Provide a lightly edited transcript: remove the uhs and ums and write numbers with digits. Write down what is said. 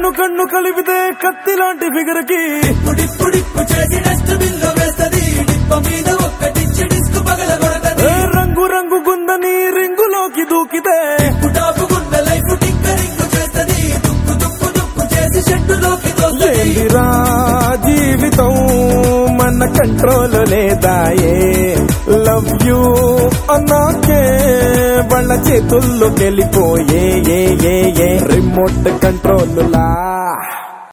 కన్ను కన్ను కలిపితే కత్తి లాంటి ఫిగర్ కి డిప్పు చేసి డస్ట్బిన్ లో వేస్తది డిప్ప మీద ఒక్కటించి డిస్క్ పగలగొడతది రంగు రంగు గుందని రింగులోకి దూకితే టాపు గుండ లైఫ్ టిక్కరింగ్ చేస్తది దుక్కు దుక్కు దుక్కు చేసి షెడ్డులోకి తోస్తది ఏందిరా జీవితం మన కంట్రోల్ లేదాయే లవ్ యూ అన్నాకే వాళ్ళ చేతుల్లోకి వెళ్ళిపోయే రిమోట్ కంట్రోల్ లా